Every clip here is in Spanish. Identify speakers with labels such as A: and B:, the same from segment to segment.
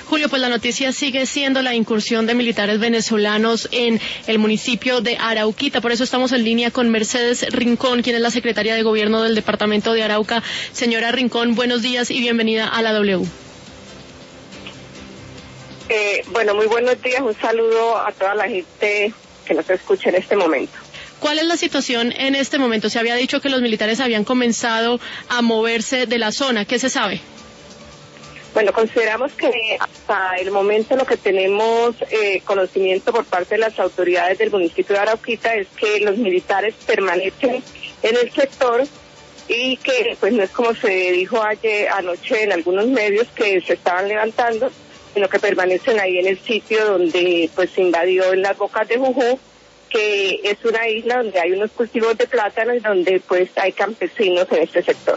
A: Julio, pues la noticia sigue siendo la incursión de militares venezolanos en el municipio de Arauquita. Por eso estamos en línea con Mercedes Rincón, quien es la secretaria de Gobierno del departamento de Arauca. Señora Rincón, buenos días y bienvenida a la W.
B: Bueno, muy buenos días. Un saludo a toda la gente que nos escucha en este momento.
A: ¿Cuál es la situación en este momento? Se había dicho que los militares habían comenzado a moverse de la zona. ¿Qué se sabe?
B: Bueno, consideramos que hasta el momento lo que tenemos conocimiento por parte de las autoridades del municipio de Arauquita es que los militares permanecen en el sector y que pues no es como se dijo anoche en algunos medios que se estaban levantando, sino que permanecen ahí en el sitio donde pues se invadió en las Bocas de Jujú, que es una isla donde hay unos cultivos de plátano y donde pues hay campesinos en este sector.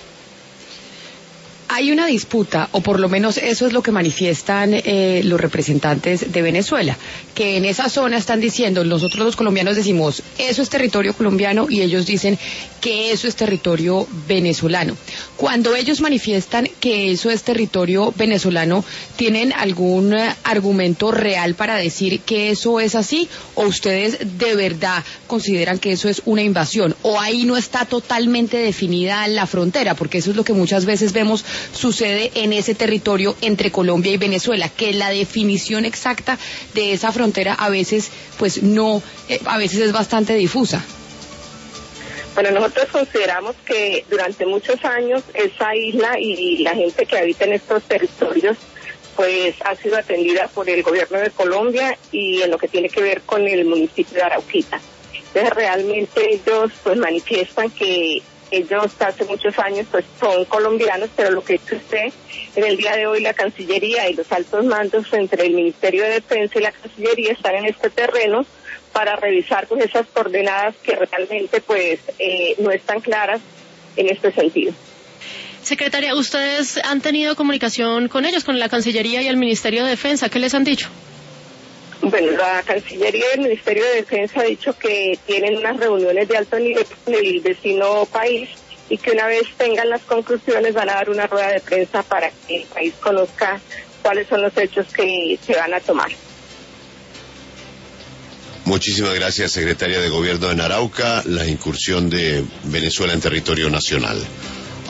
C: Hay una disputa, o por lo menos eso es lo que manifiestan los representantes de Venezuela, que en esa zona están diciendo, nosotros los colombianos decimos, eso es territorio colombiano, y ellos dicen que eso es territorio venezolano. Cuando ellos manifiestan que eso es territorio venezolano, ¿tienen algún argumento real para decir que eso es así? ¿O ustedes de verdad consideran que eso es una invasión? ¿O ahí no está totalmente definida la frontera? Porque eso es lo que muchas veces vemos sucede en ese territorio entre Colombia y Venezuela, que la definición exacta de esa frontera a veces pues no, a veces es bastante difusa.
B: Bueno, nosotros consideramos que durante muchos años esa isla y la gente que habita en estos territorios pues ha sido atendida por el gobierno de Colombia y en lo que tiene que ver con el municipio de Arauquita. Entonces realmente ellos pues manifiestan que ellos hace muchos años pues son colombianos, pero lo que usted en el día de hoy la Cancillería y los altos mandos entre el Ministerio de Defensa y la Cancillería están en este terreno para revisar pues esas coordenadas que realmente pues no están claras en este sentido.
A: Secretaria, ¿ustedes han tenido comunicación con ellos, con la Cancillería y el Ministerio de Defensa? ¿Qué les han dicho?
B: Bueno, la Cancillería y el Ministerio de Defensa ha dicho que tienen unas reuniones de alto nivel con el vecino país y que una vez tengan las conclusiones van a dar una rueda de prensa para que el país conozca cuáles son los hechos que se van a tomar.
D: Muchísimas gracias, secretaria de Gobierno en Arauca. La incursión de Venezuela en territorio nacional.